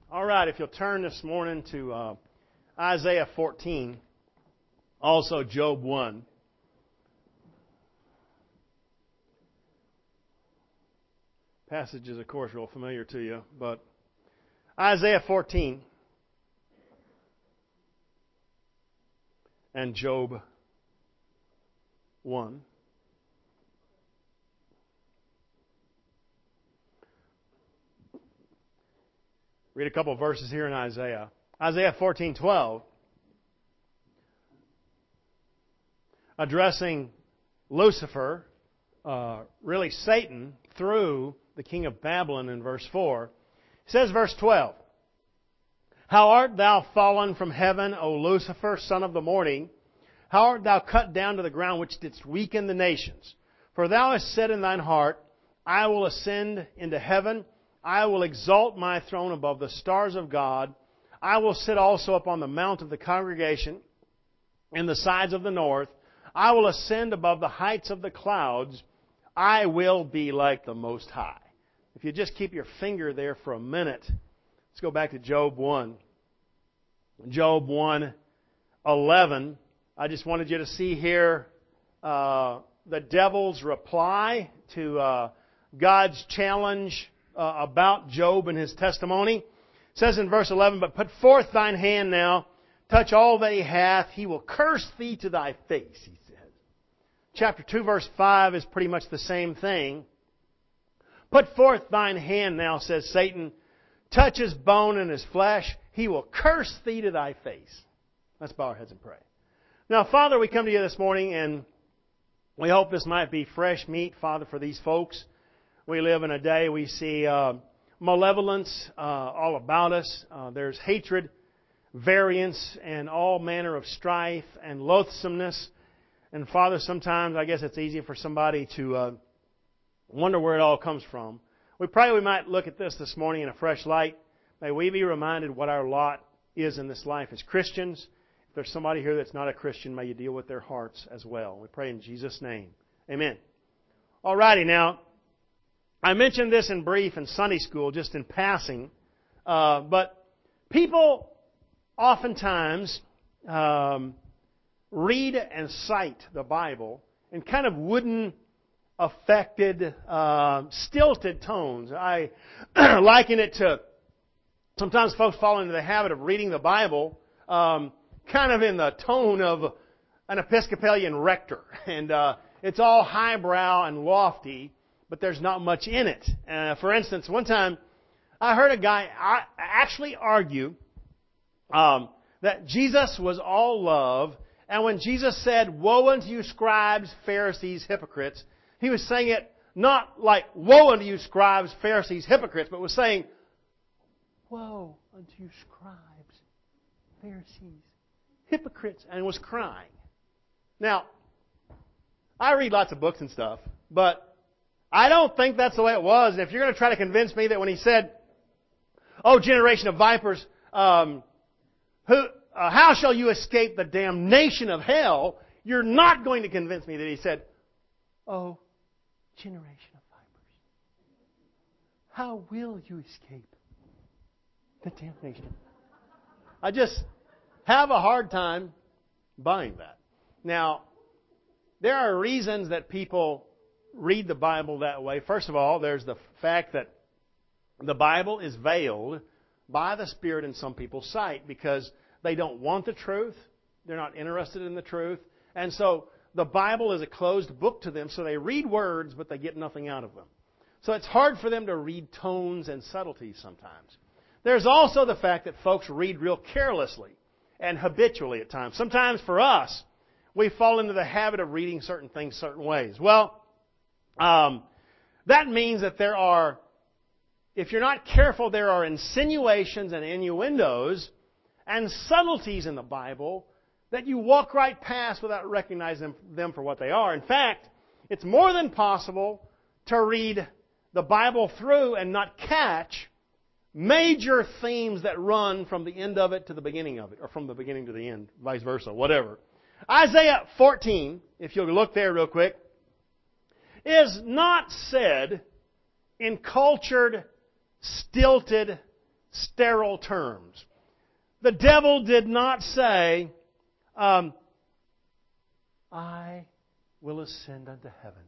All right, if you'll turn this morning to Isaiah 14, also Job 1. Passage is, of course, real familiar to you, but Isaiah 14 and Job 1. Read a couple of verses here in Isaiah. Isaiah 14:12, addressing Lucifer, really Satan, through the king of Babylon in verse 4. It says, verse 12, "How art thou fallen from heaven, O Lucifer, son of the morning? How art thou cut down to the ground, which didst weaken the nations? For thou hast said in thine heart, I will ascend into heaven. I will exalt my throne above the stars of God. I will sit also upon the mount of the congregation in the sides of the north. I will ascend above the heights of the clouds. I will be like the Most High." If you just keep your finger there for a minute, let's go back to Job 1. Job 1:11. I just wanted you to see here the devil's reply to God's challenge about Job and his testimony. It says in verse 11, "But put forth thine hand now, touch all that he hath, he will curse thee to thy face," he says. Chapter 2, verse 5 is pretty much the same thing. "Put forth thine hand now," says Satan, "touch his bone and his flesh, he will curse thee to thy face." Let's bow our heads and pray. Now, Father, we come to you this morning, and we hope this might be fresh meat, Father, for these folks. We live in a day we see malevolence all about us. There's hatred, variance, and all manner of strife and loathsomeness. And Father, sometimes I guess it's easy for somebody to wonder where it all comes from. We pray we might look at this morning in a fresh light. May we be reminded what our lot is in this life as Christians. If there's somebody here that's not a Christian, may you deal with their hearts as well. We pray in Jesus' name. Amen. Alrighty, now, I mentioned this in brief in Sunday school, just in passing, but people oftentimes read and cite the Bible in kind of wooden, affected, stilted tones. I liken it to, sometimes folks fall into the habit of reading the Bible kind of in the tone of an Episcopalian rector. And it's all highbrow and lofty, but there's not much in it. For instance, one time I heard a guy actually argue that Jesus was all love, and when Jesus said, "Woe unto you scribes, Pharisees, hypocrites," he was saying it not like, "Woe unto you scribes, Pharisees, hypocrites," but was saying, "Woe unto you scribes, Pharisees, hypocrites," and was crying. Now, I read lots of books and stuff, but I don't think that's the way it was. And if you're going to try to convince me that when he said, "Oh, generation of vipers, how shall you escape the damnation of hell?" you're not going to convince me that he said, "Oh, generation of vipers, how will you escape the damnation?" I just have a hard time buying that. Now, there are reasons that people read the Bible that way. First of all, there's the fact that the Bible is veiled by the Spirit in some people's sight because they don't want the truth. They're not interested in the truth. And so the Bible is a closed book to them, so they read words, but they get nothing out of them. So it's hard for them to read tones and subtleties sometimes. There's also the fact that folks read real carelessly and habitually at times. Sometimes for us, we fall into the habit of reading certain things certain ways. Well, that means that there are, if you're not careful, there are insinuations and innuendos and subtleties in the Bible that you walk right past without recognizing them for what they are. In fact, it's more than possible to read the Bible through and not catch major themes that run from the end of it to the beginning of it, or from the beginning to the end, vice versa, whatever. Isaiah 14, if you'll look there real quick, is not said in cultured, stilted sterile terms. The devil did not say, I will ascend unto heaven.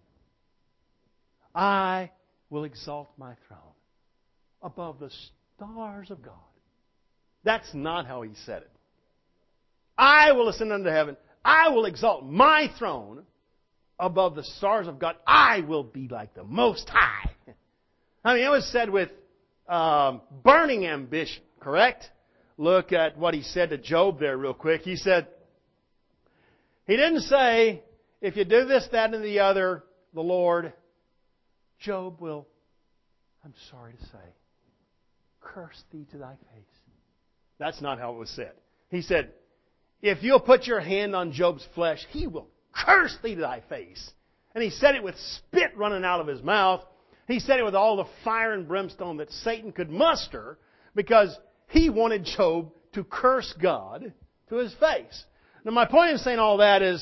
I will exalt my throne above the stars of God. That's not how he said it. I will ascend unto heaven. I will exalt my throne above the stars of God. I will be like the Most High. I mean, it was said with burning ambition, correct? Look at what he said to Job there real quick. He didn't say, if you do this, that, and the other, the Lord, Job will, I'm sorry to say, curse thee to thy face. That's not how it was said. He said, if you'll put your hand on Job's flesh, he will curse thee to thy face. And he said it with spit running out of his mouth. He said it with all the fire and brimstone that Satan could muster because he wanted Job to curse God to his face. Now my point in saying all that is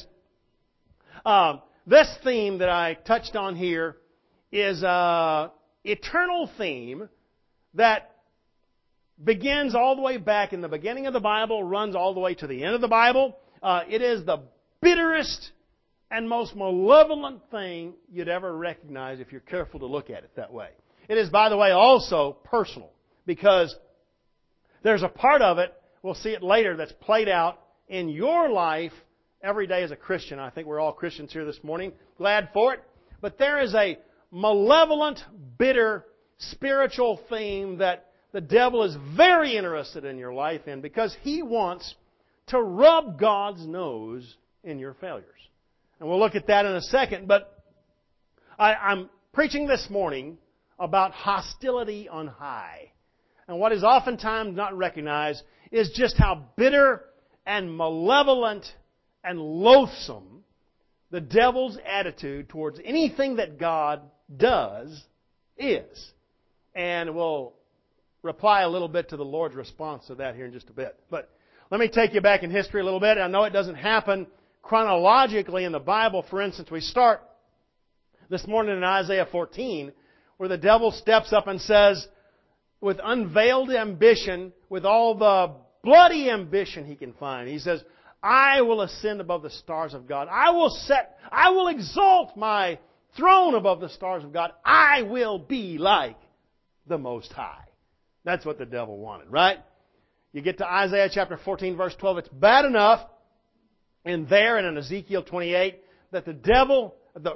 this theme that I touched on here is an eternal theme that begins all the way back in the beginning of the Bible, runs all the way to the end of the Bible. It is the bitterest and most malevolent thing you'd ever recognize if you're careful to look at it that way. It is, by the way, also personal because there's a part of it, we'll see it later, that's played out in your life every day as a Christian. I think we're all Christians here this morning. Glad for it. But there is a malevolent, bitter, spiritual theme that the devil is very interested in your life in because he wants to rub God's nose in your failures. And we'll look at that in a second. But I'm preaching this morning about hostility on high. And what is oftentimes not recognized is just how bitter and malevolent and loathsome the devil's attitude towards anything that God does is. And we'll reply a little bit to the Lord's response to that here in just a bit. But let me take you back in history a little bit. I know it doesn't happen chronologically in the Bible. For instance, we start this morning in Isaiah 14, where the devil steps up and says, with unveiled ambition, with all the bloody ambition he can find, he says, I will ascend above the stars of God. I will exalt my throne above the stars of God. I will be like the Most High. That's what the devil wanted, right? You get to Isaiah chapter 14, verse 12. It's bad enough in there and in Ezekiel 28 that the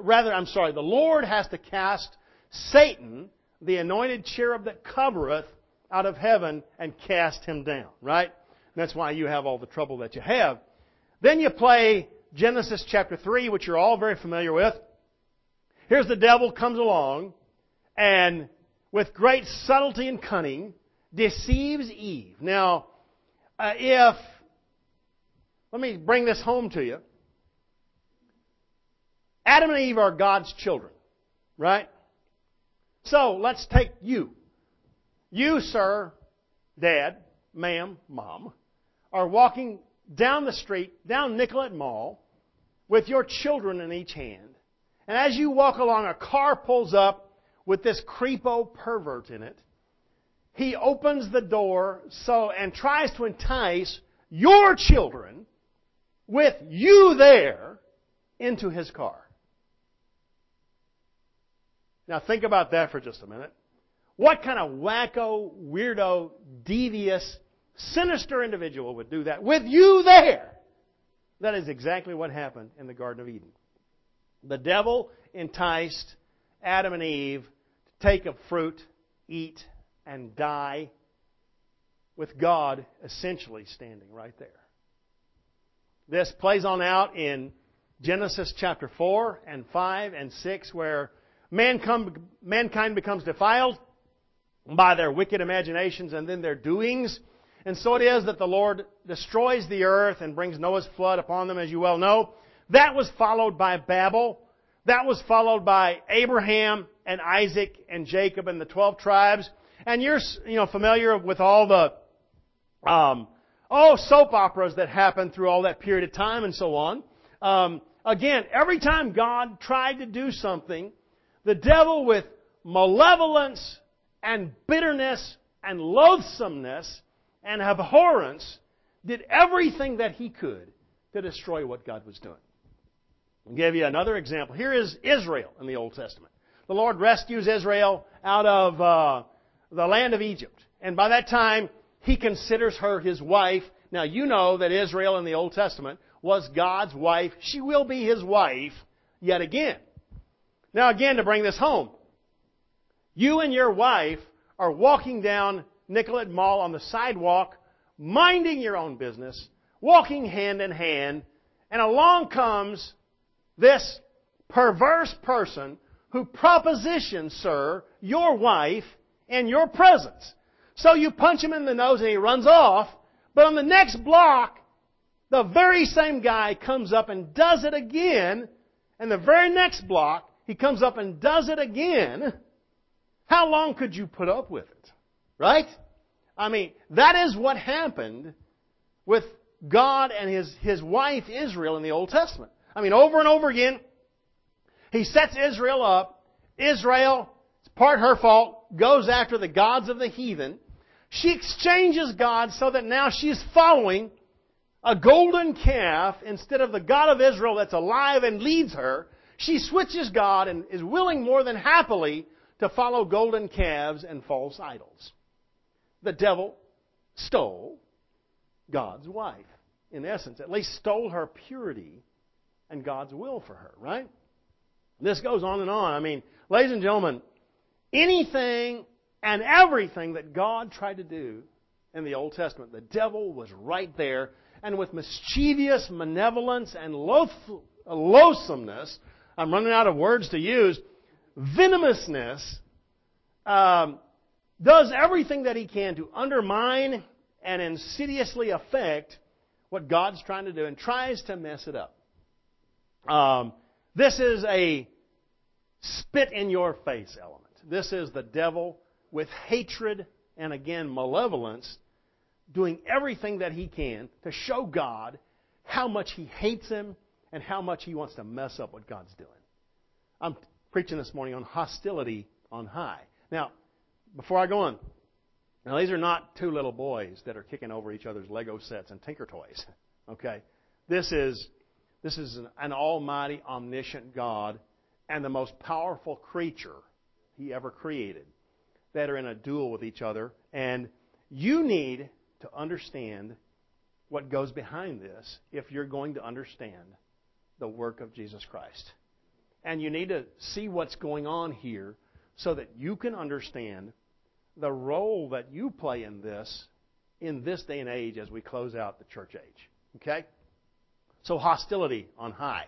Lord has to cast Satan, the anointed cherub that covereth, out of heaven and cast him down, right? And that's why you have all the trouble that you have. Then you play Genesis chapter 3, which you're all very familiar with. Here's the devil comes along and with great subtlety and cunning deceives Eve. Now, let me bring this home to you. Adam and Eve are God's children, right? So, let's take you. You, sir, Dad, ma'am, Mom, are walking down the street, down Nicollet Mall, with your children in each hand. And as you walk along, a car pulls up with this creepo pervert in it. He opens the door and tries to entice your children with you there into his car. Now think about that for just a minute. What kind of wacko, weirdo, devious, sinister individual would do that with you there? That is exactly what happened in the Garden of Eden. The devil enticed Adam and Eve to take of fruit, eat, and die, with God essentially standing right there. This plays on out in Genesis chapter 4 and 5 and 6, where mankind becomes defiled by their wicked imaginations and then their doings. And so it is that the Lord destroys the earth and brings Noah's flood upon them, as you well know. That was followed by Babel. That was followed by Abraham and Isaac and Jacob and the 12 tribes. And you're familiar with all the soap operas that happened through all that period of time and so on. Again, every time God tried to do something, the devil with malevolence and bitterness and loathsomeness and abhorrence, did everything that he could to destroy what God was doing. I'll give you another example. Here is Israel in the Old Testament. The Lord rescues Israel out of the land of Egypt. And by that time, He considers her His wife. Now, you know that Israel in the Old Testament was God's wife. She will be His wife yet again. Now, again, to bring this home, you and your wife are walking down Nicollet Mall on the sidewalk, minding your own business, walking hand in hand, and along comes this perverse person who propositions, sir, your wife in your presence. So you punch him in the nose and he runs off, but on the next block, the very same guy comes up and does it again, and the very next block, he comes up and does it again. How long could you put up with it? Right? I mean, that is what happened with God and His wife Israel in the Old Testament. I mean, over and over again, He sets Israel up. Israel, it's part her fault, goes after the gods of the heathen. She exchanges God so that now she's following a golden calf instead of the God of Israel that's alive and leads her. She switches God and is willing more than happily to follow golden calves and false idols. The devil stole God's wife. In essence, at least stole her purity and God's will for her, right? This goes on and on. I mean, ladies and gentlemen, anything and everything that God tried to do in the Old Testament, the devil was right there, and with mischievous malevolence and loathsomeness, I'm running out of words to use, venomousness, does everything that he can to undermine and insidiously affect what God's trying to do and tries to mess it up. This is a spit-in-your-face element. This is the devil with hatred and, again, malevolence doing everything that he can to show God how much he hates Him and how much he wants to mess up what God's doing. I'm preaching this morning on hostility on high. Now, before I go on, now these are not two little boys that are kicking over each other's Lego sets and Tinker Toys. Okay? This is an almighty, omniscient God and the most powerful creature He ever created that are in a duel with each other. And you need to understand what goes behind this if you're going to understand the work of Jesus Christ. And you need to see what's going on here so that you can understand the role that you play in this day and age as we close out the church age. Okay? So hostility on high.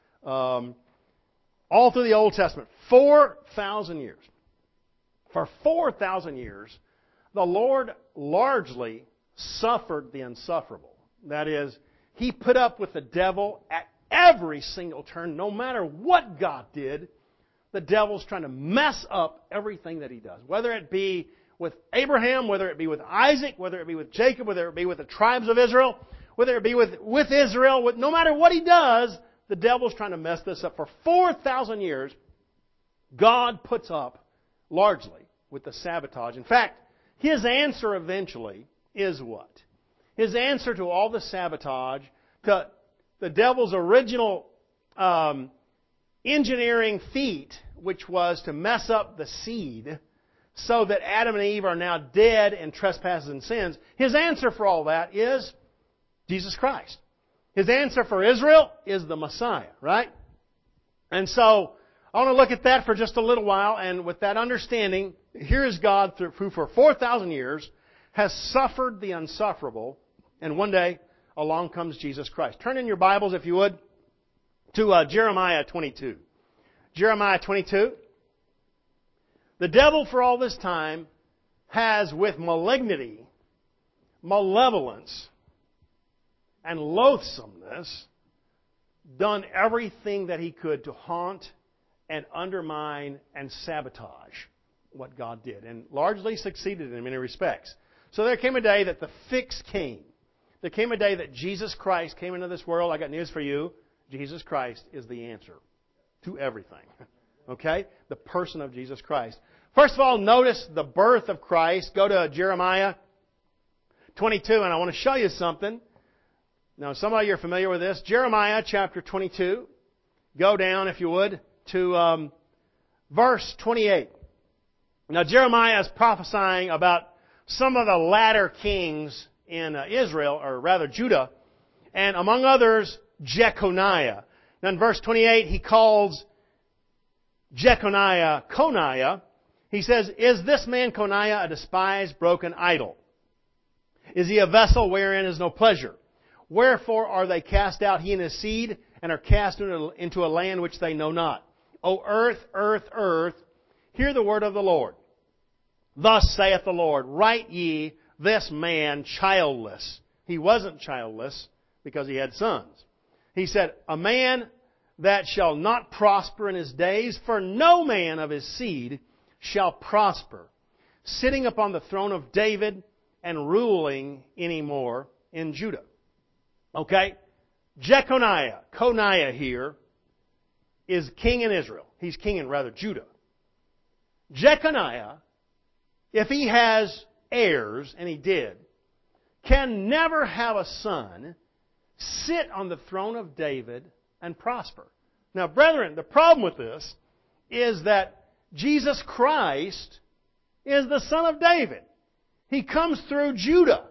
All through the Old Testament, 4,000 years. For 4,000 years, the Lord largely suffered the insufferable. That is, He put up with the devil at every single turn. No matter what God did, the devil's trying to mess up everything that He does. Whether it be with Abraham, whether it be with Isaac, whether it be with Jacob, whether it be with the tribes of Israel, whether it be with Israel, no matter what He does, the devil's trying to mess this up. For 4,000 years, God puts up largely with the sabotage. In fact, His answer eventually is what? His answer to all the sabotage, to the devil's original engineering feat, which was to mess up the seed so that Adam and Eve are now dead in trespasses and sins. His answer for all that is Jesus Christ. His answer for Israel is the Messiah, right? And so I want to look at that for just a little while, and with that understanding, here is God who for 4,000 years has suffered the unsufferable, and one day along comes Jesus Christ. Turn in your Bibles, if you would, to Jeremiah 22. Jeremiah 22. The devil for all this time has, with malignity, malevolence, and loathsomeness, done everything that he could to haunt and undermine and sabotage what God did, and largely succeeded in many respects. So there came a day that the fix came. There came a day that Jesus Christ came into this world. I got news for you. Jesus Christ is the answer to everything. Okay? The person of Jesus Christ. First of all, notice the birth of Christ. Go to Jeremiah 22, and I want to show you something. Now, some of you are familiar with this. Jeremiah chapter 22. Go down, if you would, to verse 28. Now, Jeremiah is prophesying about some of the latter kings in Israel, or rather Judah, and among others, Jeconiah. Now, in verse 28, he calls Jeconiah Coniah. He says, "Is this man Coniah a despised, broken idol? Is he a vessel wherein is no pleasure? Wherefore are they cast out, he and his seed, and are cast into a land which they know not? O earth, earth, earth, hear the word of the Lord. Thus saith the Lord, write ye this man childless." He wasn't childless because he had sons. He said, "A man that shall not prosper in his days, for no man of his seed shall prosper, sitting upon the throne of David and ruling anymore in Judah." Okay? Jeconiah, Coniah here, is king in Israel. He's king in, rather, Judah. Jeconiah, if he has heirs, and he did, can never have a son sit on the throne of David and prosper. Now, brethren, the problem with this is that Jesus Christ is the son of David. He comes through Judah.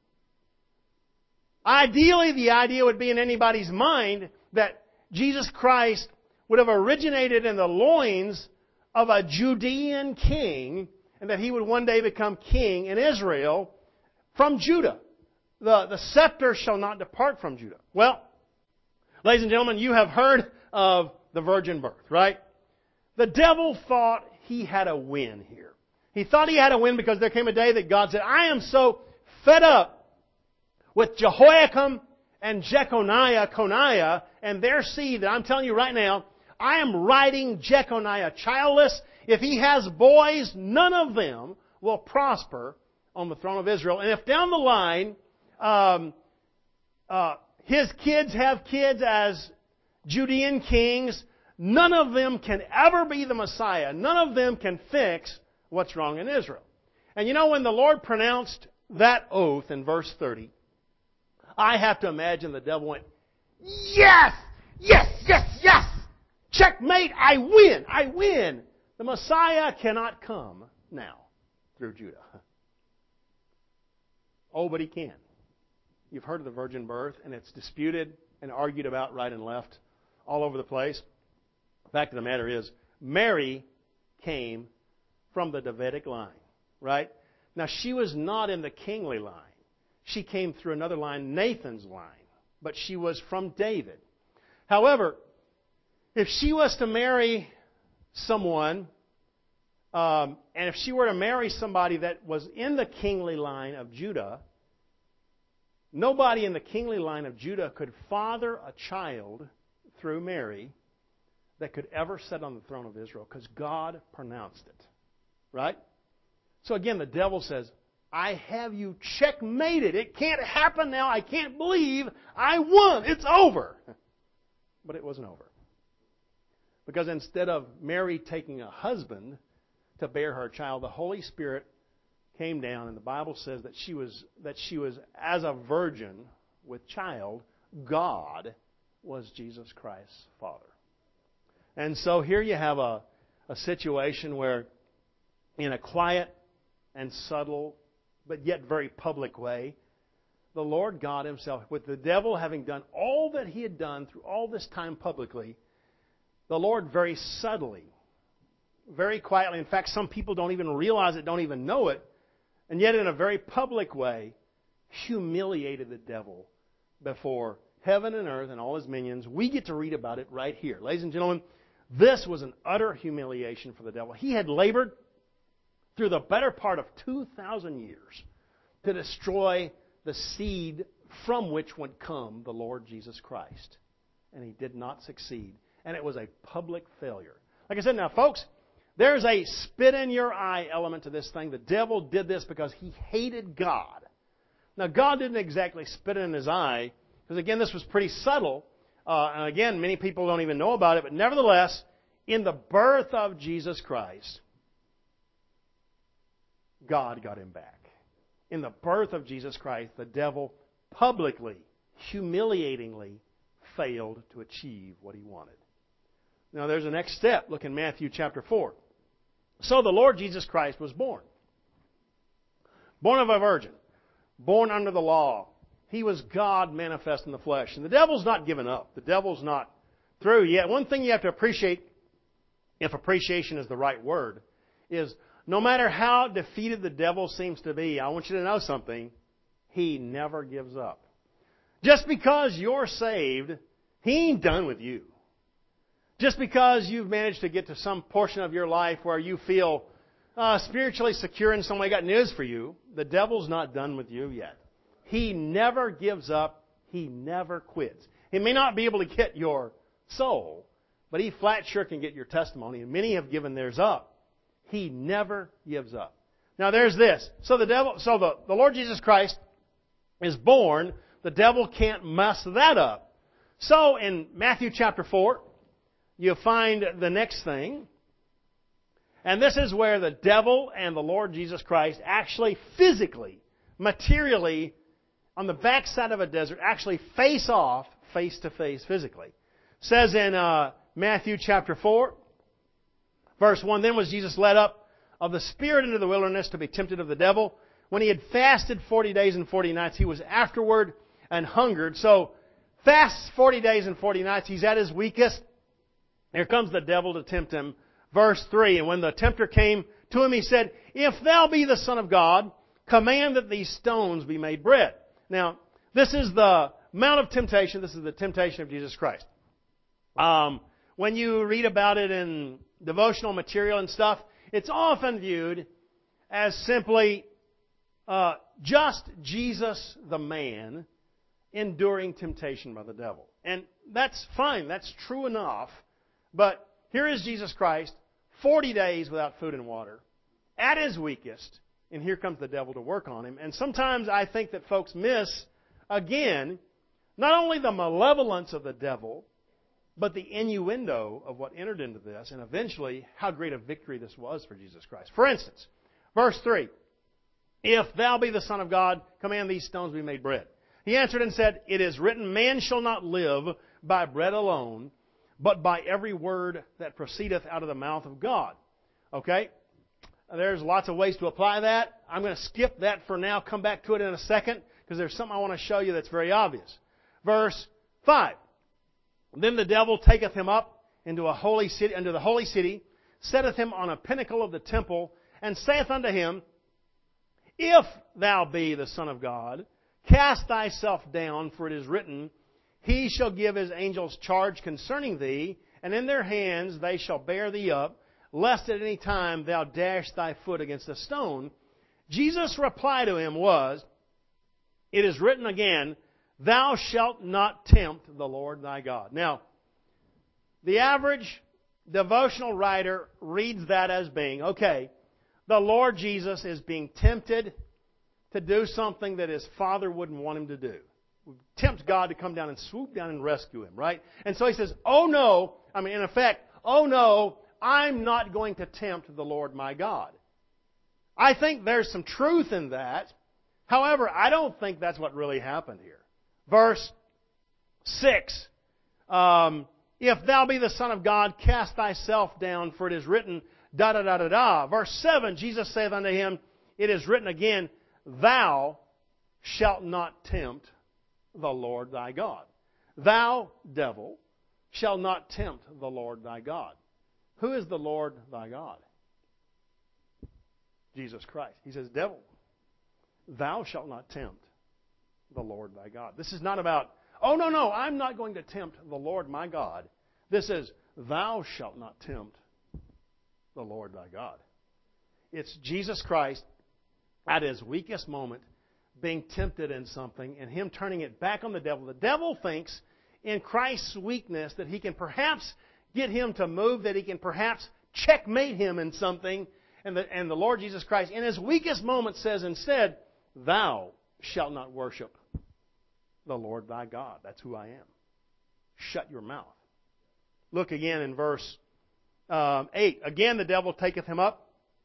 Ideally, the idea would be in anybody's mind that Jesus Christ would have originated in the loins of a Judean king, and that he would one day become king in Israel from Judah. The scepter shall not depart from Judah. Well, ladies and gentlemen, you have heard of the virgin birth, right? The devil thought he had a win here. He thought he had a win because there came a day that God said, "I am so fed up with Jehoiakim and Jeconiah, Coniah, and their seed that I'm telling you right now, I am writing Jeconiah childless. If he has boys, none of them will prosper on the throne of Israel. And if down the line, his kids have kids as Judean kings, none of them can ever be the Messiah. None of them can fix what's wrong in Israel." And you know, when the Lord pronounced that oath in verse 30, I have to imagine the devil went, "Yes! Yes! Yes! Yes! Checkmate! I win! I win! The Messiah cannot come now through Judah." Oh, but he can. You've heard of the virgin birth, and it's disputed and argued about right and left all over the place. The fact of the matter is, Mary came from the Davidic line, right? Now, she was not in the kingly line. She came through another line, Nathan's line, but she was from David. However, if she was to marry someone, and if she were to marry somebody that was in the kingly line of Judah, nobody in the kingly line of Judah could father a child through Mary that could ever sit on the throne of Israel, because God pronounced it. Right? So again, the devil says, "I have you checkmated. It can't happen now. I can't believe I won. It's over." But it wasn't over. Because instead of Mary taking a husband to bear her child, the Holy Spirit came down, and the Bible says that she was as a virgin with child. God was Jesus Christ's father. And so here you have a situation where, in a quiet and subtle, but yet very public way, the Lord God Himself, with the devil having done all that he had done through all this time publicly, the Lord very subtly, very quietly, in fact, some people don't even realize it, don't even know it, and yet in a very public way, humiliated the devil before heaven and earth and all his minions. We get to read about it right here. Ladies and gentlemen, this was an utter humiliation for the devil. He had labored through the better part of 2,000 years to destroy the seed from which would come the Lord Jesus Christ. And he did not succeed. And it was a public failure. Like I said, now, folks, there's a spit-in-your-eye element to this thing. The devil did this because he hated God. Now, God didn't exactly spit in his eye, because, again, this was pretty subtle. And, again, many people don't even know about it. But nevertheless, in the birth of Jesus Christ, God got him back. In the birth of Jesus Christ, the devil publicly, humiliatingly failed to achieve what he wanted. Now there's a next step. Look in Matthew chapter 4. So the Lord Jesus Christ was born. Born of a virgin. Born under the law. He was God manifest in the flesh. And the devil's not given up. The devil's not through yet. One thing you have to appreciate, if appreciation is the right word, is no matter how defeated the devil seems to be, I want you to know something. He never gives up. Just because you're saved, he ain't done with you. Just because you've managed to get to some portion of your life where you feel spiritually secure in some way, I got news for you. The devil's not done with you yet. He never gives up. He never quits. He may not be able to get your soul, but he flat sure can get your testimony, and many have given theirs up. He never gives up. Now there's this. So the Lord Jesus Christ is born. The devil can't mess that up. So in Matthew chapter 4, you find the next thing. And this is where the devil and the Lord Jesus Christ actually physically, materially, on the backside of a desert, actually face off, face to face physically. It says in Matthew chapter 4, verse 1, Then was Jesus led up of the Spirit into the wilderness to be tempted of the devil. When he had fasted 40 days and 40 nights, he was afterward and hungered. So, fasts 40 days and 40 nights, he's at his weakest. Here comes the devil to tempt him. Verse 3, And when the tempter came to him, he said, If thou be the Son of God, command that these stones be made bread. Now, this is the Mount of Temptation. This is the temptation of Jesus Christ. When you read about it in devotional material and stuff, it's often viewed as simply just Jesus the man enduring temptation by the devil. And that's fine. That's true enough. But here is Jesus Christ, 40 days without food and water, at his weakest, and here comes the devil to work on him. And sometimes I think that folks miss, again, not only the malevolence of the devil, but the innuendo of what entered into this, and eventually how great a victory this was for Jesus Christ. For instance, verse 3, If thou be the Son of God, command these stones be made bread. He answered and said, It is written, Man shall not live by bread alone, but by every word that proceedeth out of the mouth of God. Okay? There's lots of ways to apply that. I'm going to skip that for now, come back to it in a second, because there's something I want to show you that's very obvious. Verse 5. Then the devil taketh him up into the holy city, setteth him on a pinnacle of the temple, and saith unto him, If thou be the Son of God, cast thyself down, for it is written, He shall give His angels charge concerning thee, and in their hands they shall bear thee up, lest at any time thou dash thy foot against a stone. Jesus' reply to him was, It is written again, Thou shalt not tempt the Lord thy God. Now, the average devotional writer reads that as being, okay, the Lord Jesus is being tempted to do something that His Father wouldn't want Him to do. Tempt God to come down and swoop down and rescue Him, right? And so He says, in effect, I'm not going to tempt the Lord my God. I think there's some truth in that. However, I don't think that's what really happened here. Verse 6, If thou be the Son of God, cast thyself down, for it is written, da-da-da-da-da. Verse 7, Jesus saith unto him, It is written again, Thou shalt not tempt the Lord thy God. Thou, devil, shall not tempt the Lord thy God. Who is the Lord thy God? Jesus Christ. He says, Devil, thou shalt not tempt the Lord thy God. This is not about, I'm not going to tempt the Lord my God. This is, thou shalt not tempt the Lord thy God. It's Jesus Christ at His weakest moment being tempted in something and Him turning it back on the devil. The devil thinks in Christ's weakness that he can perhaps get him to move, that he can perhaps checkmate him in something. And the Lord Jesus Christ, in His weakest moment, says instead, Thou shalt not worship the Lord thy God. That's who I am. Shut your mouth. Look again in verse 8. Again the devil taketh him up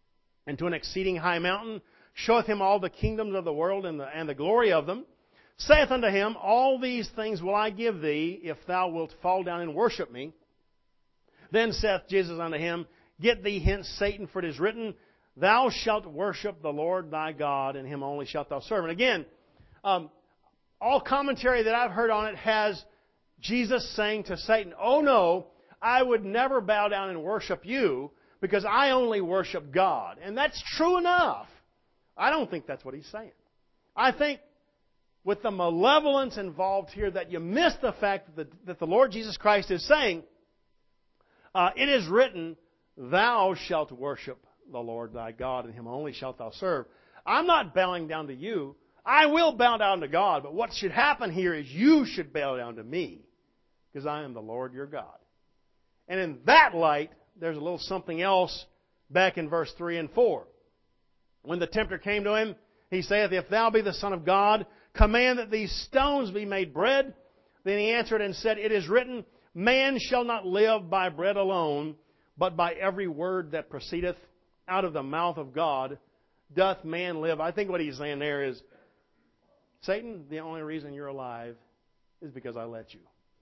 and to an exceeding high mountain, showeth him all the kingdoms of the world and the glory of them, saith unto him, All these things will I give thee, if thou wilt fall down and worship me. Then saith Jesus unto him, Get thee hence, Satan, for it is written, Thou shalt worship the Lord thy God, and him only shalt thou serve. And again, all commentary that I've heard on it has Jesus saying to Satan, Oh no, I would never bow down and worship you, because I only worship God. And that's true enough. I don't think that's what he's saying. I think with the malevolence involved here that you miss the fact that the Lord Jesus Christ is saying, it is written, Thou shalt worship the Lord thy God, and him only shalt thou serve. I'm not bowing down to you. I will bow down to God, but what should happen here is you should bow down to me, because I am the Lord your God. And in that light, there's a little something else back in verse 3 and 4. When the tempter came to him, he saith, If thou be the Son of God, command that these stones be made bread. Then he answered and said, It is written, Man shall not live by bread alone, but by every word that proceedeth out of the mouth of God doth man live. I think what he's saying there is, Satan, the only reason you're alive is because I let you.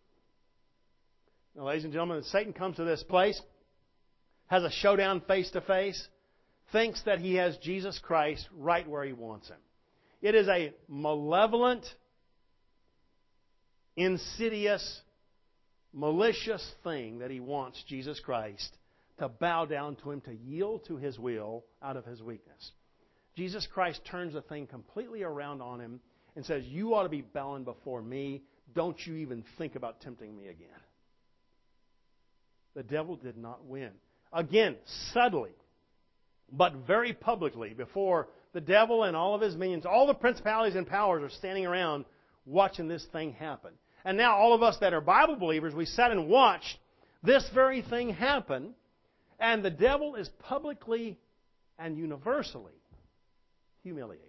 Now, ladies and gentlemen, Satan comes to this place, has a showdown face to face, thinks that he has Jesus Christ right where he wants him. It is a malevolent, insidious, malicious thing that he wants Jesus Christ to bow down to him, to yield to his will out of his weakness. Jesus Christ turns the thing completely around on him and says, You ought to be bowing before me. Don't you even think about tempting me again. The devil did not win. Again, subtly, but very publicly, before the devil and all of his minions, all the principalities and powers are standing around watching this thing happen. And now all of us that are Bible believers, we sat and watched this very thing happen, and the devil is publicly and universally humiliated.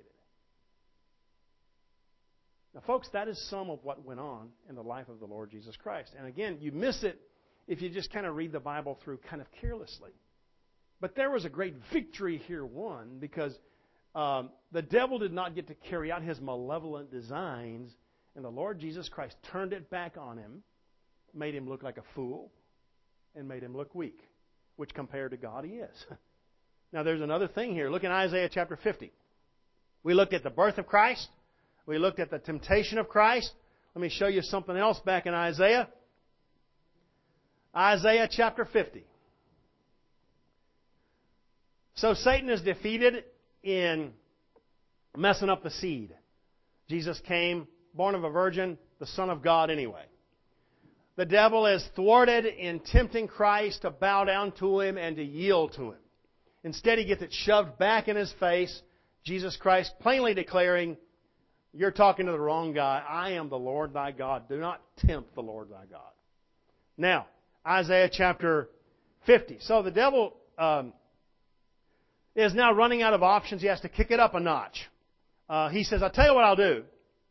Now, folks, that is some of what went on in the life of the Lord Jesus Christ. And again, you miss it if you just kind of read the Bible through kind of carelessly. But there was a great victory here won, because the devil did not get to carry out his malevolent designs, and the Lord Jesus Christ turned it back on him, made him look like a fool, and made him look weak, which compared to God he is. Now there's another thing here. Look in Isaiah chapter 50. We looked at the birth of Christ. We looked at the temptation of Christ. Let me show you something else back in Isaiah. Isaiah chapter 50. So Satan is defeated in messing up the seed. Jesus came, born of a virgin, the Son of God anyway. The devil is thwarted in tempting Christ to bow down to him and to yield to him. Instead, he gets it shoved back in his face. Jesus Christ plainly declaring, You're talking to the wrong guy. I am the Lord thy God. Do not tempt the Lord thy God. Now, Isaiah chapter 50. So the devil is now running out of options. He has to kick it up a notch. He says, I'll tell you what I'll do.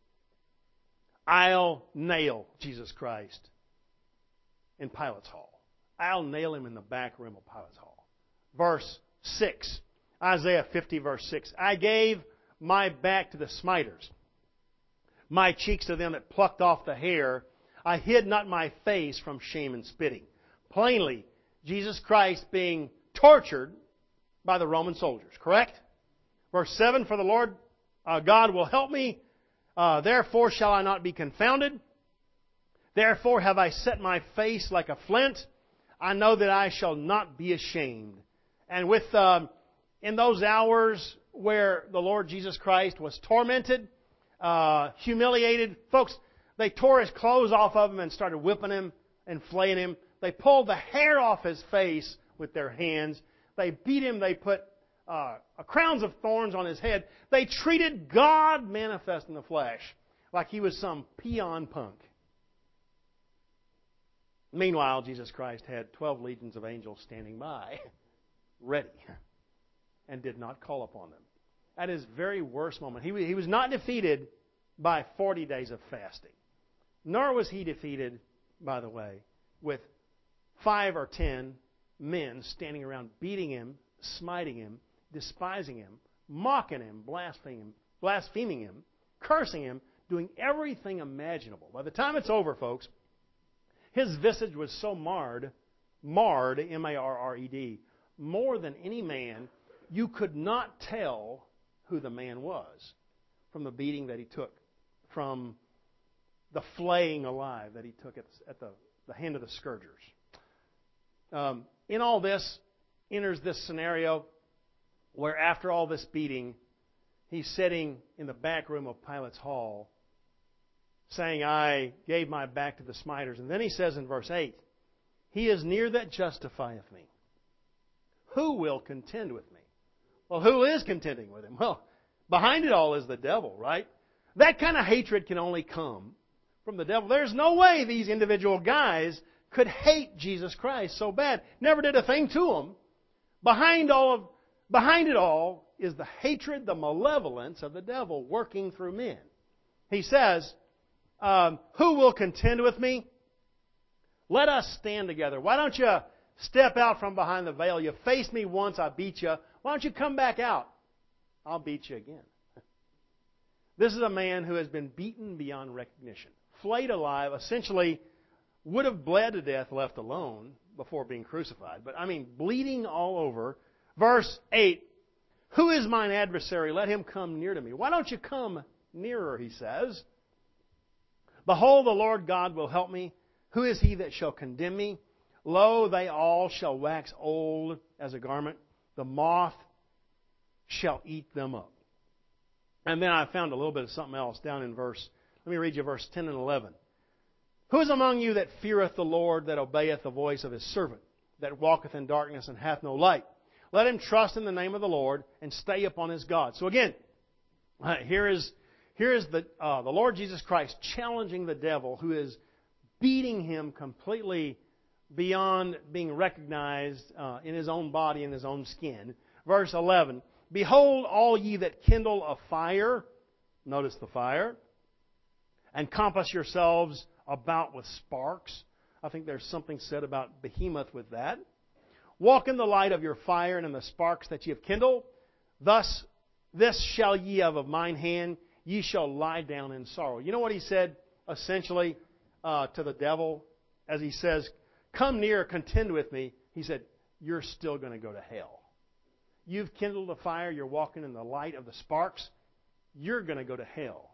I'll nail Jesus Christ in Pilate's hall. I'll nail him in the back room of Pilate's hall. Verse 6. Isaiah 50 verse 6. I gave my back to the smiters, my cheeks to them that plucked off the hair. I hid not my face from shame and spitting. Plainly, Jesus Christ being tortured by the Roman soldiers. Correct? Verse 7, For the Lord God will help me. Therefore shall I not be confounded. Therefore have I set my face like a flint. I know that I shall not be ashamed. And with in those hours where the Lord Jesus Christ was tormented, humiliated, folks, they tore his clothes off of him and started whipping him and flaying him. They pulled the hair off his face with their hands. They beat him. They put crowns of thorns on his head. They treated God manifest in the flesh like he was some peon punk. Meanwhile, Jesus Christ had 12 legions of angels standing by, ready, and did not call upon them. At his very worst moment, he was not defeated by 40 days of fasting. Nor was he defeated, by the way, with 5 or 10 men standing around beating him, smiting him, despising Him, mocking Him, blaspheming Him, cursing Him, doing everything imaginable. By the time it's over, folks, his visage was so marred, M-A-R-R-E-D, more than any man, you could not tell who the man was from the beating that he took, from the flaying alive that he took at the hand of the scourgers. In all this enters this scenario where after all this beating, he's sitting in the back room of Pilate's hall saying, I gave my back to the smiters. And then he says in verse 8, He is near that justifieth me. Who will contend with me? Well, who is contending with him? Well, behind it all is the devil, right? That kind of hatred can only come from the devil. There's no way these individual guys could hate Jesus Christ so bad. Never did a thing to him. Behind it all is the hatred, the malevolence of the devil working through men. He says, who will contend with me? Let us stand together. Why don't you step out from behind the veil? You faced me once, I beat you. Why don't you come back out? I'll beat you again. This is a man who has been beaten beyond recognition, flayed alive, essentially would have bled to death left alone before being crucified. But bleeding all over. Verse 8, Who is mine adversary? Let him come near to me. Why don't you come nearer, he says. Behold, the Lord God will help me. Who is he that shall condemn me? Lo, they all shall wax old as a garment. The moth shall eat them up. And then I found a little bit of something else down in let me read you verse 10 and 11. Who is among you that feareth the Lord, that obeyeth the voice of his servant, that walketh in darkness and hath no light? Let him trust in the name of the Lord and stay upon his God. So again, here is the Lord Jesus Christ challenging the devil, who is beating him completely beyond being recognized in his own body, in his own skin. Verse 11, Behold, all ye that kindle a fire, notice the fire, and compass yourselves about with sparks. I think there's something said about behemoth with that. Walk in the light of your fire and in the sparks that ye have kindled. Thus, this shall ye have of mine hand. Ye shall lie down in sorrow. You know what he said, essentially, to the devil? As he says, come near, contend with me. He said, you're still going to go to hell. You've kindled a fire. You're walking in the light of the sparks. You're going to go to hell.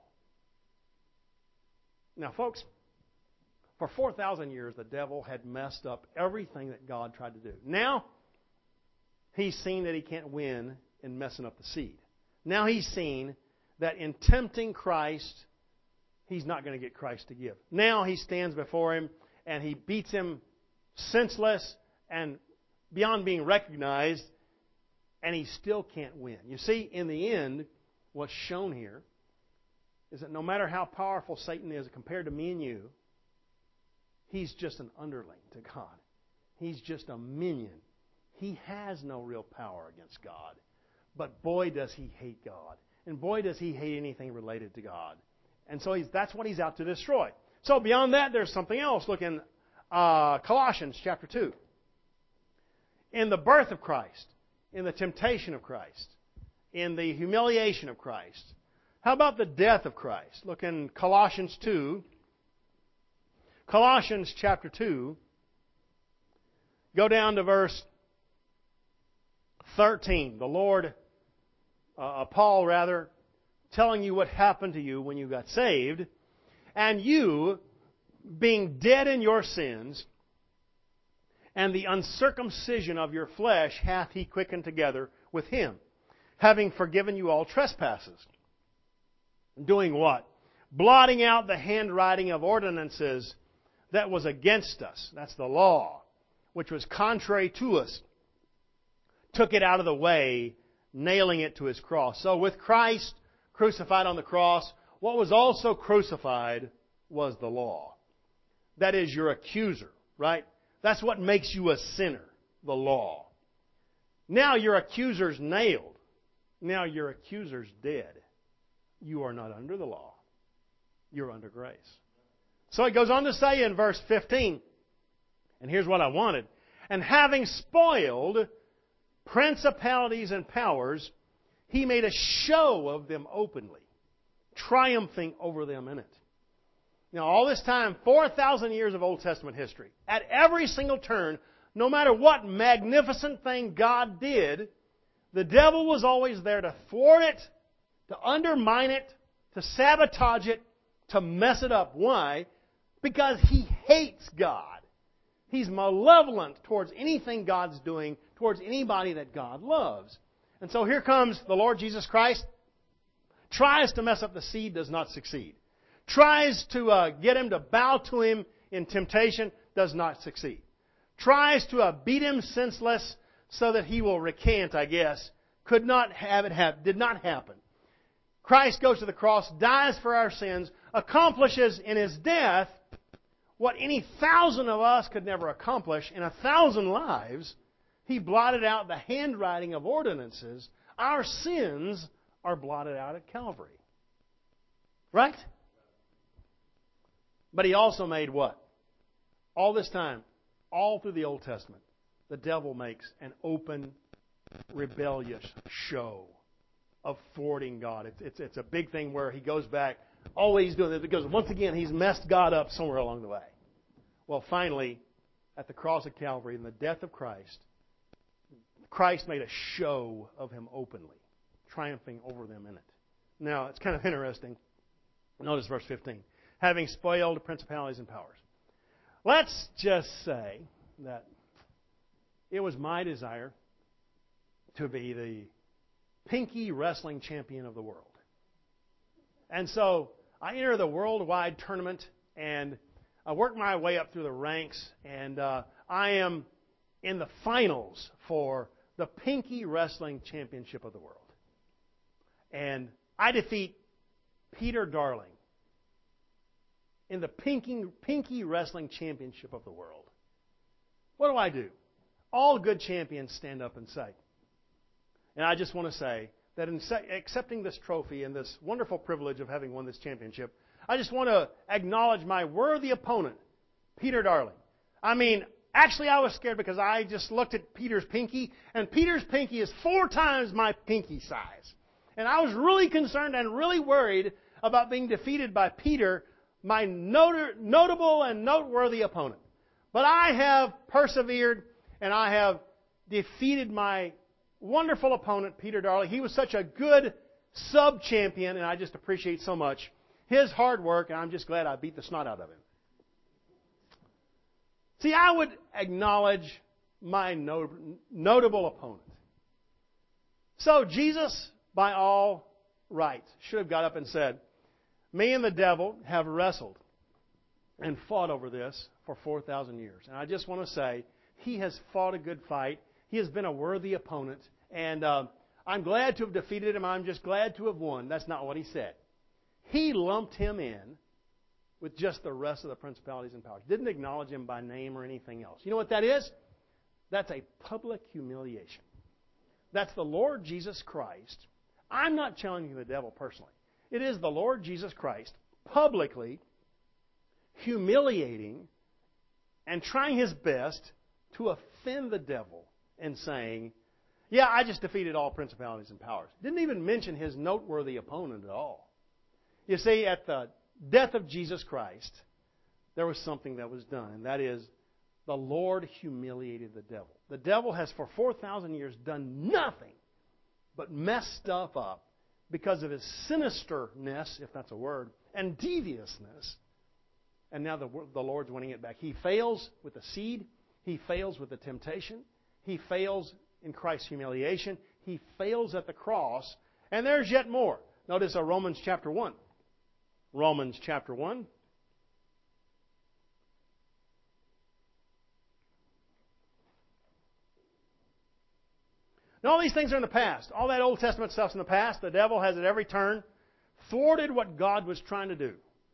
Now, folks, for 4,000 years, the devil had messed up everything that God tried to do. Now, he's seen that he can't win in messing up the seed. Now he's seen that in tempting Christ, he's not going to get Christ to give. Now he stands before him and he beats him senseless and beyond being recognized, and he still can't win. You see, in the end, what's shown here is that no matter how powerful Satan is compared to me and you, he's just an underling to God. He's just a minion. He has no real power against God. But boy, does he hate God. And boy, does he hate anything related to God. And so that's what he's out to destroy. So beyond that, there's something else. Look in Colossians chapter 2. In the birth of Christ, in the temptation of Christ, in the humiliation of Christ. How about the death of Christ? Look in Colossians 2. Colossians chapter 2. Go down to verse 13. The Lord, Paul, telling you what happened to you when you got saved. And you, being dead in your sins, and the uncircumcision of your flesh hath he quickened together with him, having forgiven you all trespasses. Doing what? Blotting out the handwriting of ordinances that was against us. That's the law, which was contrary to us. Took it out of the way, nailing it to his cross. So with Christ crucified on the cross, what was also crucified was the law. That is your accuser, right? That's what makes you a sinner, the law. Now your accuser's nailed. Now your accuser's dead. You are not under the law. You're under grace. So it goes on to say in verse 15, and here's what I wanted. And having spoiled principalities and powers, He made a show of them openly, triumphing over them in it. Now, all this time, 4,000 years of Old Testament history, at every single turn, no matter what magnificent thing God did, the devil was always there to thwart it, to undermine it, to sabotage it, to mess it up. Why? Because he hates God. He's malevolent towards anything God's doing, towards anybody that God loves. And so here comes the Lord Jesus Christ. Tries to mess up the seed, does not succeed. Tries to get him to bow to him in temptation, does not succeed. Tries to beat him senseless so that he will recant, I guess. Could not have it happen. Did not happen. Christ goes to the cross, dies for our sins, accomplishes in His death what any 1,000 of us could never accomplish in 1,000 lives. He blotted out the handwriting of ordinances. Our sins are blotted out at Calvary. Right? But He also made what? All this time, all through the Old Testament, the devil makes an open, rebellious show of thwarting God. It's a big thing where he goes back, always doing this, because once again, he's messed God up somewhere along the way. Well, finally, at the cross of Calvary and the death of Christ, Christ made a show of Him openly, triumphing over them in it. Now, it's kind of interesting. Notice verse 15. Having spoiled principalities and powers. Let's just say that it was my desire to be the pinky wrestling champion of the world. And so I enter the worldwide tournament and I work my way up through the ranks, and I am in the finals for the pinky wrestling championship of the world. And I defeat Peter Darling in the pinky wrestling championship of the world. What do? All good champions stand up and say. And I just want to say that in accepting this trophy and this wonderful privilege of having won this championship, I just want to acknowledge my worthy opponent, Peter Darling. I mean, actually I was scared because I just looked at Peter's pinky, and Peter's pinky is 4 times my pinky size. And I was really concerned and really worried about being defeated by Peter, my notable and noteworthy opponent. But I have persevered, and I have defeated my wonderful opponent, Peter Darling. He was such a good sub-champion, and I just appreciate so much his hard work, and I'm just glad I beat the snot out of him. See, I would acknowledge my notable opponent. So Jesus, by all rights, should have got up and said, me and the devil have wrestled and fought over this for 4,000 years. And I just want to say, he has fought a good fight. He has been a worthy opponent. And I'm glad to have defeated him. I'm just glad to have won. That's not what he said. He lumped him in with just the rest of the principalities and powers. Didn't acknowledge him by name or anything else. You know what that is? That's a public humiliation. That's the Lord Jesus Christ. I'm not challenging the devil personally. It is the Lord Jesus Christ publicly humiliating and trying His best to offend the devil and saying, yeah, I just defeated all principalities and powers. Didn't even mention his noteworthy opponent at all. You see, at the death of Jesus Christ, there was something that was done, and that is the Lord humiliated the devil. The devil has for 4,000 years done nothing but mess stuff up because of his sinisterness, if that's a word, and deviousness. And now the Lord's winning it back. He fails with the seed. He fails with the temptation. He fails in Christ's humiliation. He fails at the cross. And there's yet more. Notice Romans chapter 1. Romans chapter 1. Now, all these things are in the past. All that Old Testament stuff's in the past. The devil has at every turn thwarted what God was trying to do.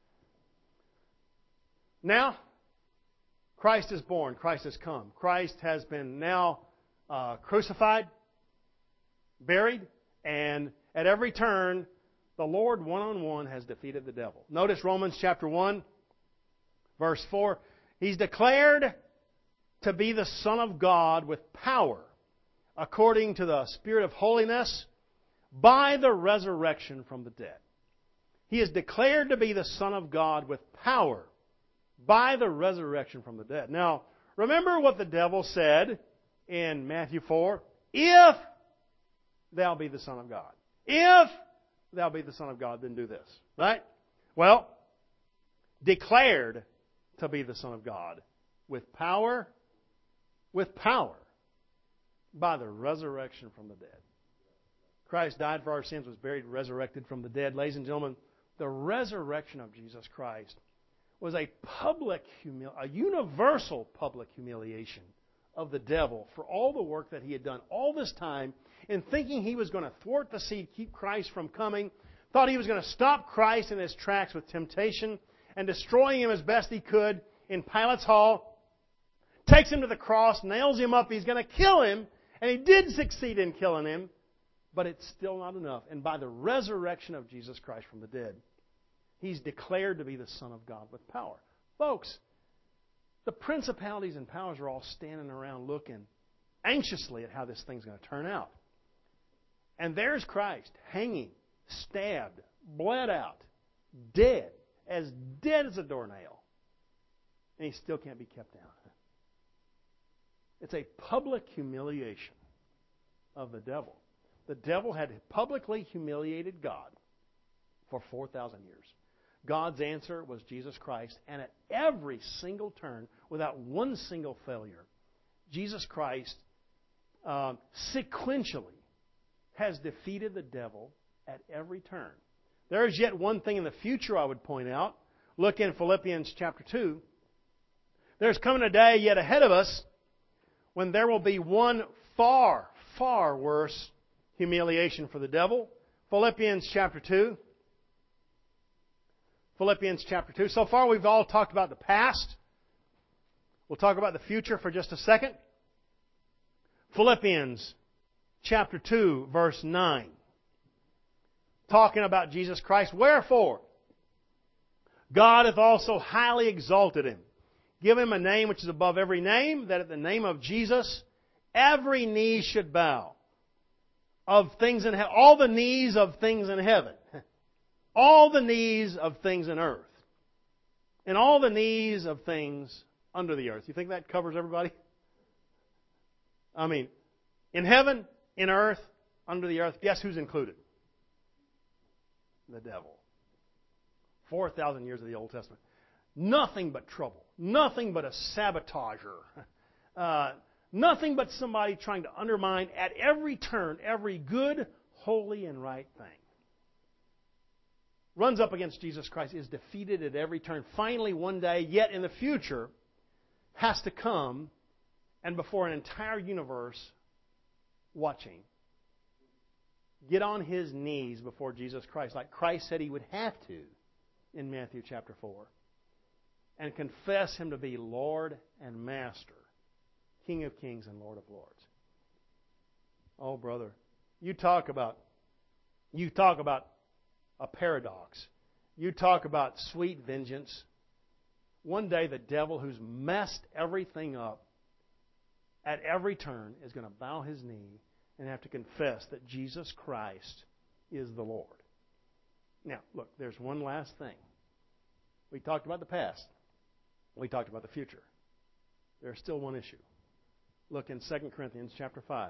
Now, Christ is born. Christ has come. Christ has been now crucified, buried, and at every turn, the Lord one-on-one has defeated the devil. Notice Romans chapter 1, verse 4. He's declared to be the Son of God with power according to the Spirit of holiness, by the resurrection from the dead. He is declared to be the Son of God with power by the resurrection from the dead. Now, remember what the devil said in Matthew 4? If thou be the Son of God. If thou be the Son of God, then do this. Right? Well, declared to be the Son of God with power by the resurrection from the dead. Christ died for our sins, was buried, resurrected from the dead. Ladies and gentlemen, the resurrection of Jesus Christ was a universal public humiliation of the devil for all the work that he had done all this time in thinking he was going to thwart the seed, keep Christ from coming, thought he was going to stop Christ in his tracks with temptation and destroying him as best he could in Pilate's hall, takes him to the cross, nails him up, he's going to kill him, and he did succeed in killing him, but it's still not enough. And by the resurrection of Jesus Christ from the dead, he's declared to be the Son of God with power. Folks, the principalities and powers are all standing around looking anxiously at how this thing's going to turn out. And there's Christ hanging, stabbed, bled out, dead as a doornail. And he still can't be kept down. It's a public humiliation of the devil. The devil had publicly humiliated God for 4,000 years. God's answer was Jesus Christ, and at every single turn, without one single failure, Jesus Christ sequentially has defeated the devil at every turn. There is yet one thing in the future I would point out. Look in Philippians chapter 2. There's coming a day yet ahead of us when there will be one far, far worse humiliation for the devil. Philippians chapter 2. Philippians chapter 2. So far we've all talked about the past. We'll talk about the future for just a second. Philippians chapter 2, verse 9. Talking about Jesus Christ. Wherefore, God hath also highly exalted him. Give him a name which is above every name, that at the name of Jesus every knee should bow. Of things in all the knees of things in heaven. All the knees of things in earth. And all the knees of things under the earth. You think that covers everybody? I mean, in heaven, in earth, under the earth, guess who's included? The devil. 4,000 years of the Old Testament. Nothing but trouble. Nothing but a sabotager. Nothing but somebody trying to undermine at every turn every good, holy, and right thing. Runs up against Jesus Christ, is defeated at every turn. Finally, one day, yet in the future, has to come and before an entire universe watching, get on his knees before Jesus Christ, like Christ said he would have to in Matthew chapter 4, and confess him to be Lord and Master, King of kings and Lord of lords. Oh, brother, you talk about a paradox. You talk about sweet vengeance. One day the devil who's messed everything up at every turn is going to bow his knee and have to confess that Jesus Christ is the Lord. Now, look, there's one last thing. We talked about the past. We talked about the future. There's still one issue. Look in 2 Corinthians chapter 5.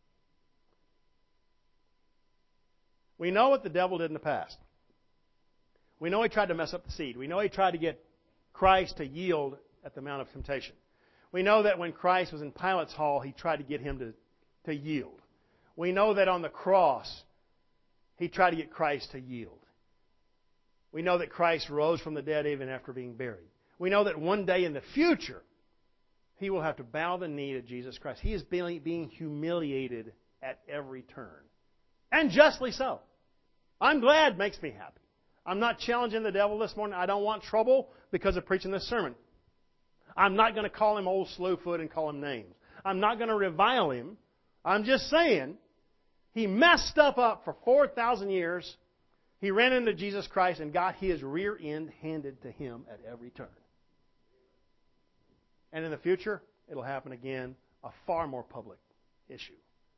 We know what the devil did in the past. We know he tried to mess up the seed. We know he tried to get Christ to yield at the Mount of Temptation. We know that when Christ was in Pilate's hall, he tried to get him to yield. We know that on the cross, he tried to get Christ to yield. We know that Christ rose from the dead even after being buried. We know that one day in the future, he will have to bow the knee to Jesus Christ. He is being humiliated at every turn. And justly so. I'm glad, it makes me happy. I'm not challenging the devil this morning. I don't want trouble because of preaching this sermon. I'm not going to call him old slewfoot and call him names. I'm not going to revile him. I'm just saying, he messed stuff up for 4,000 years. He ran into Jesus Christ and got his rear end handed to him at every turn. And in the future, it'll happen again, a far more public issue.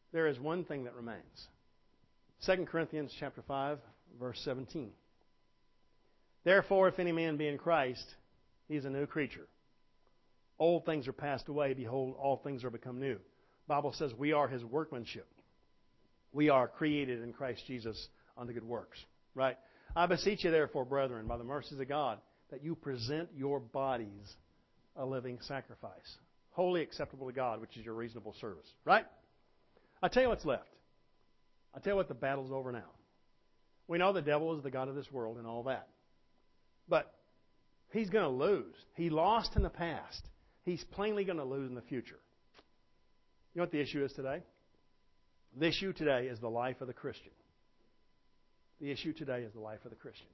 there is one thing that remains. 2 Corinthians chapter 5, verse 17. Therefore, if any man be in Christ, he is a new creature. Old things are passed away. Behold, all things are become new. The Bible says we are His workmanship. We are created in Christ Jesus unto good works. Right? I beseech you, therefore, brethren, by the mercies of God, that you present your bodies a living sacrifice, wholly acceptable to God, which is your reasonable service. Right? I'll tell you what's left. I'll tell you what, the battle's over now. We know the devil is the god of this world and all that. But he's going to lose. He lost in the past. He's plainly going to lose in the future. You know what the issue is today? The issue today is the life of the Christian. The issue today is the life of the Christian.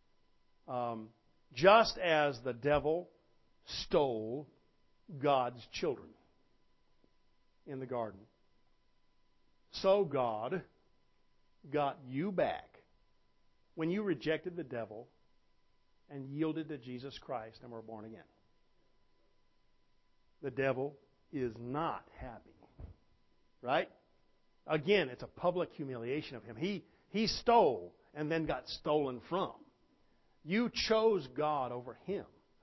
Just as the devil stole God's children in the garden, so God got you back when you rejected the devil and yielded to Jesus Christ and were born again. The devil is not happy. Right? Again, it's a public humiliation of him. He stole and then got stolen from. You chose God over him.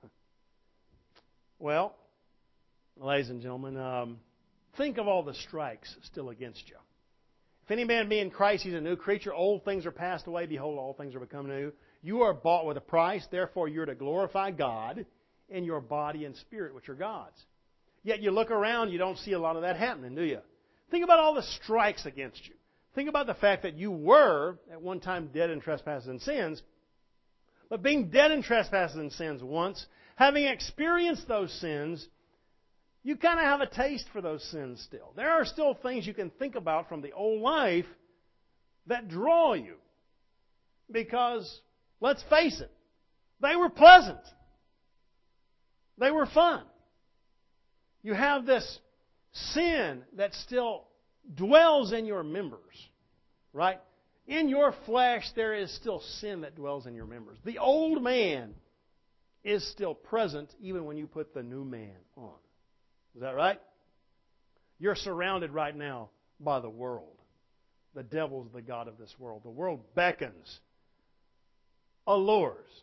Well, ladies and gentlemen, think of all the strikes still against you. If any man be in Christ, he's a new creature. Old things are passed away. Behold, all things are become new. You are bought with a price. Therefore, you're to glorify God in your body and spirit, which are God's. Yet you look around, you don't see a lot of that happening, do you? Think about all the strikes against you. Think about the fact that you were, at one time, dead in trespasses and sins. But being dead in trespasses and sins once, having experienced those sins, you kind of have a taste for those sins still. There are still things you can think about from the old life that draw you. Because, let's face it, they were pleasant. They were fun. You have this sin that still dwells in your members, right? In your flesh, there is still sin that dwells in your members. The old man is still present even when you put the new man on. Is that right? You're surrounded right now by the world. The devil's the god of this world. The world beckons, allures,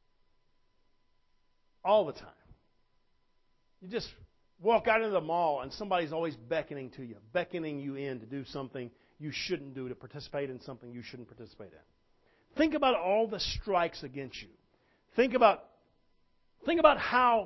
all the time. You just walk out into the mall and somebody's always beckoning to you, beckoning you in to do something you shouldn't do, to participate in something you shouldn't participate in. Think about all the strikes against you. Think about how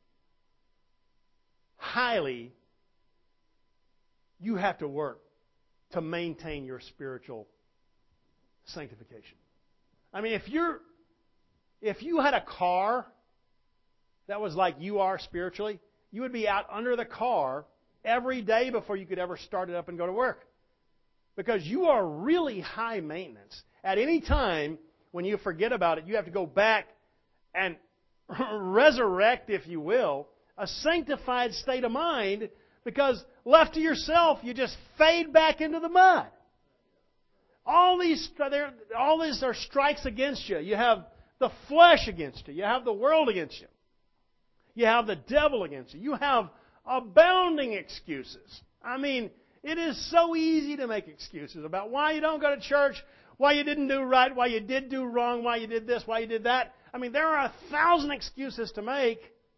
highly you have to work to maintain your spiritual sanctification. I mean, if you had a car that was like you are spiritually, you would be out under the car every day before you could ever start it up and go to work. Because you are really high maintenance. At any time, when you forget about it, you have to go back and resurrect, if you will, a sanctified state of mind, because left to yourself, you just fade back into the mud. All these are strikes against you. You have the flesh against you. You have the world against you. You have the devil against you. You have abounding excuses. I mean, it is so easy to make excuses about why you don't go to church, why you didn't do right, why you did do wrong, why you did this, why you did that. I mean, there are 1,000 excuses to make.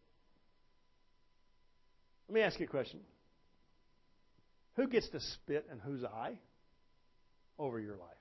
Let me ask you a question. Who gets to spit in whose eye over your life?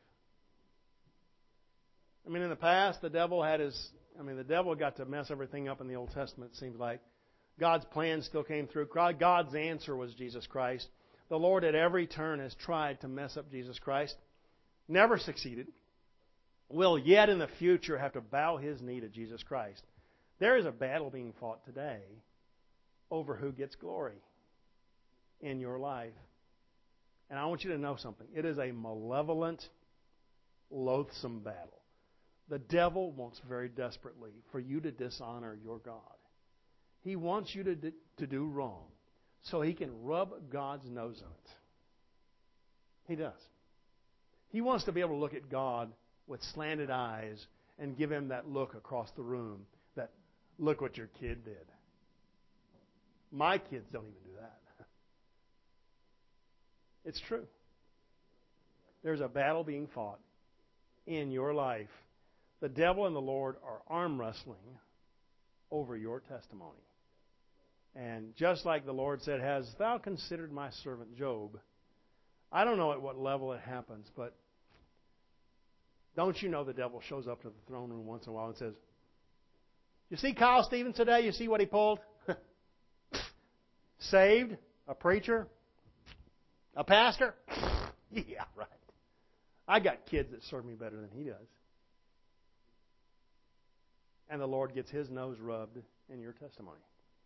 I mean, in the past, the devil got to mess everything up in the Old Testament, it seems like. God's plan still came through. God's answer was Jesus Christ. The Lord at every turn has tried to mess up Jesus Christ. Never succeeded. Will yet in the future have to bow his knee to Jesus Christ. There is a battle being fought today over who gets glory in your life. And I want you to know something. It is a malevolent, loathsome battle. The devil wants very desperately for you to dishonor your God. He wants you to do wrong so he can rub God's nose on it. He does. He wants to be able to look at God with slanted eyes and give him that look across the room that, look what your kid did. My kids don't even do that. It's true. There's a battle being fought in your life. The devil and the Lord are arm wrestling over your testimony. And just like the Lord said, "Hast thou considered my servant Job?" I don't know at what level it happens, but don't you know the devil shows up to the throne room once in a while and says, "You see Kyle Stevens today? You see what he pulled? Saved? A preacher? A pastor? Yeah, right. I got kids that serve me better than he does." And the Lord gets His nose rubbed in your testimony.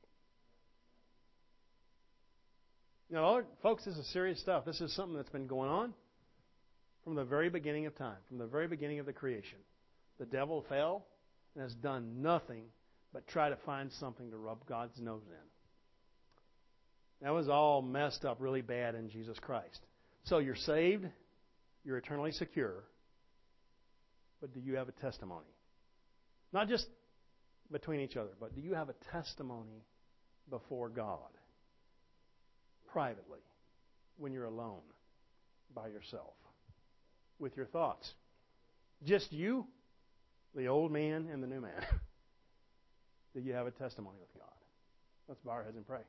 You know, folks, this is serious stuff. This is something that's been going on from the very beginning of time, from the very beginning of the creation. The devil fell and has done nothing but try to find something to rub God's nose in. That was all messed up really bad in Jesus Christ. So you're saved, you're eternally secure, but do you have a testimony? Not just between each other, but do you have a testimony before God? Privately, when you're alone, by yourself, with your thoughts. Just you, the old man and the new man. Do you have a testimony with God? Let's bow our heads and pray.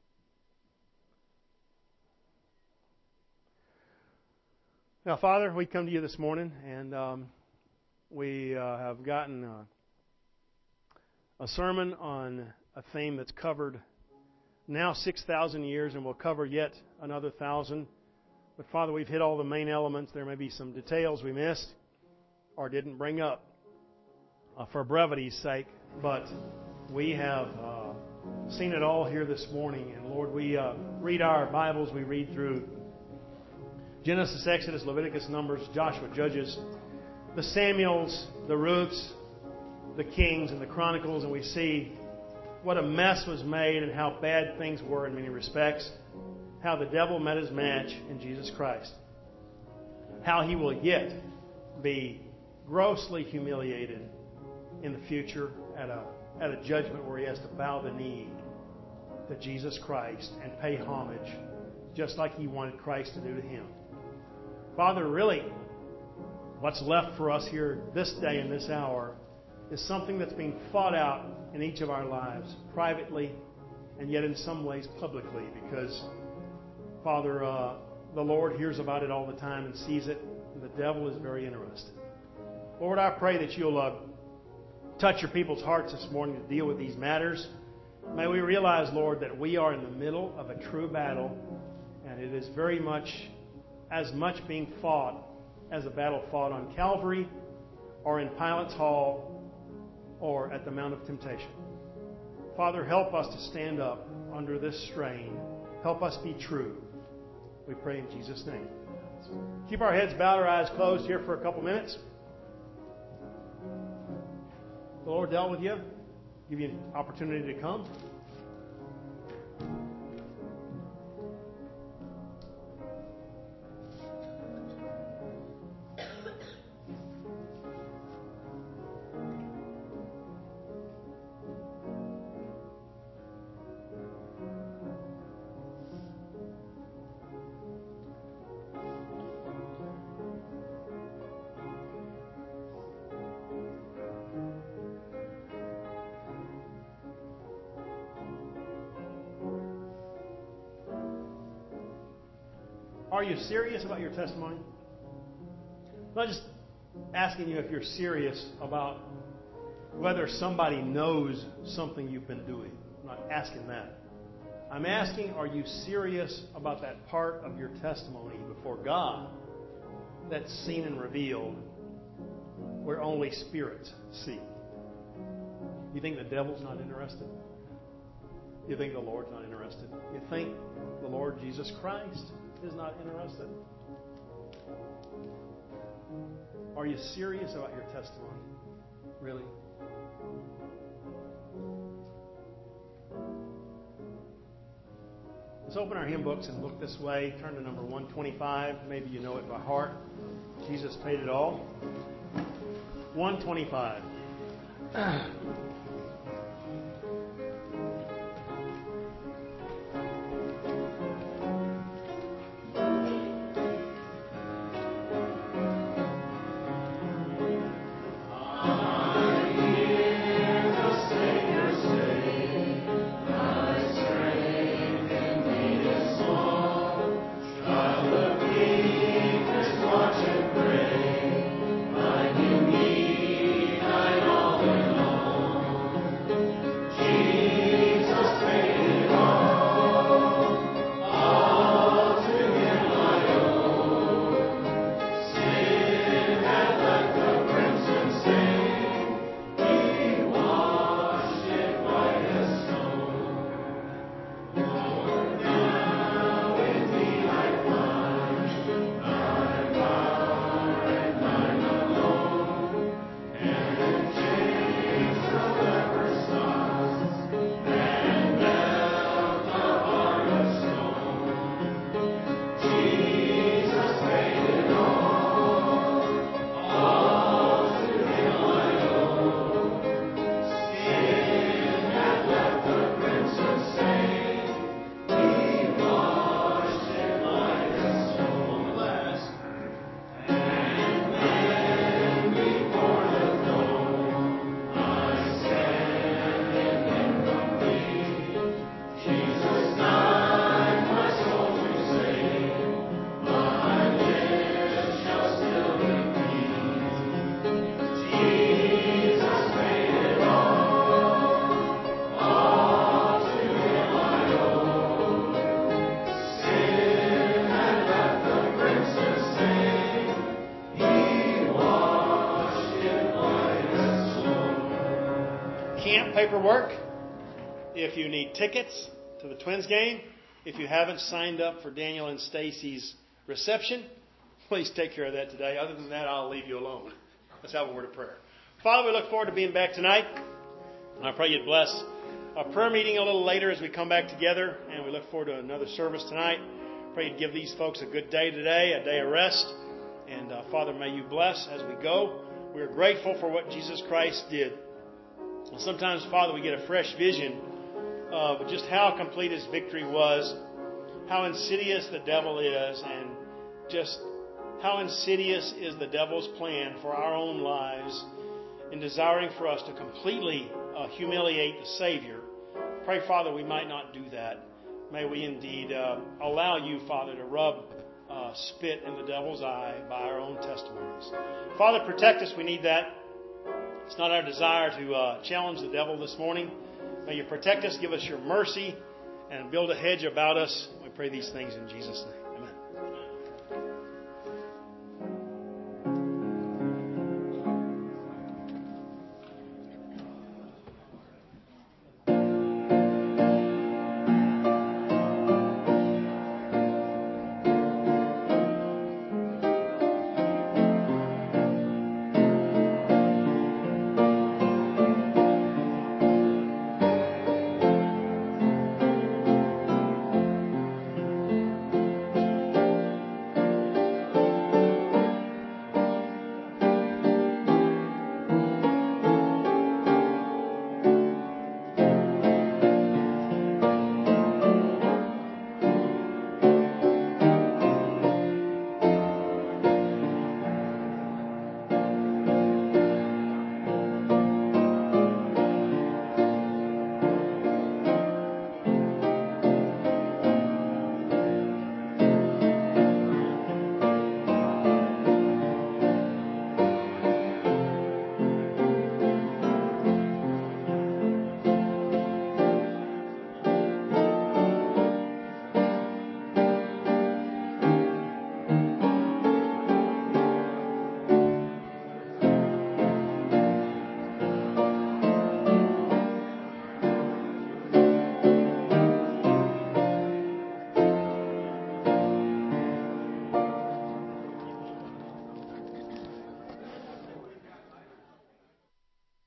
Now, Father, we come to you this morning, and we have gotten a sermon on a theme that's covered now 6,000 years, and we'll cover yet another 1,000. But Father, we've hit all the main elements. There may be some details we missed or didn't bring up for brevity's sake, but we have seen it all here this morning. And Lord, we read our Bibles. We read through Genesis, Exodus, Leviticus, Numbers, Joshua, Judges, the Samuels, the Ruths, the Kings, and the Chronicles, and we see what a mess was made and how bad things were in many respects. How the devil met his match in Jesus Christ. How he will yet be grossly humiliated in the future at a judgment where he has to bow the knee to Jesus Christ and pay homage just like he wanted Christ to do to him. Father, really, what's left for us here this day and this hour is something that's being fought out in each of our lives, privately and yet in some ways publicly, because, Father, the Lord hears about it all the time and sees it, and the devil is very interested. Lord, I pray that you'll touch your people's hearts this morning to deal with these matters. May we realize, Lord, that we are in the middle of a true battle, and it is very much as much being fought as a battle fought on Calvary or in Pilate's Hall or at the Mount of Temptation. Father, help us to stand up under this strain. Help us be true. We pray in Jesus' name. Keep our heads bowed, our eyes closed here for a couple minutes. The Lord dealt with you, give you an opportunity to come. Are you serious about your testimony? I'm not just asking you if you're serious about whether somebody knows something you've been doing. I'm not asking that. I'm asking, are you serious about that part of your testimony before God that's seen and revealed where only spirits see? You think the devil's not interested? You think the Lord's not interested? You think the Lord Jesus Christ is not interested? Are you serious about your testimony? Really? Let's open our hymn books and look this way. Turn to number 125. Maybe you know it by heart. Jesus paid it all. 125. camp paperwork, if you need tickets to the Twins game, if you haven't signed up for Daniel and Stacy's reception, please take care of that today. Other than that, I'll leave you alone. Let's have a word of prayer. Father, we look forward to being back tonight. And I pray you'd bless our prayer meeting a little later as we come back together. And we look forward to another service tonight. Pray you'd give these folks a good day today, a day of rest. And Father, may you bless as we go. We are grateful for what Jesus Christ did. And sometimes, Father, we get a fresh vision of just how complete His victory was, how insidious the devil is, and just how insidious is the devil's plan for our own lives in desiring for us to completely humiliate the Savior. Pray, Father, we might not do that. May we indeed allow you, Father, to rub spit in the devil's eye by our own testimonies. Father, protect us. We need that. It's not our desire to challenge the devil this morning. May you protect us, give us your mercy, and build a hedge about us. We pray these things in Jesus' name.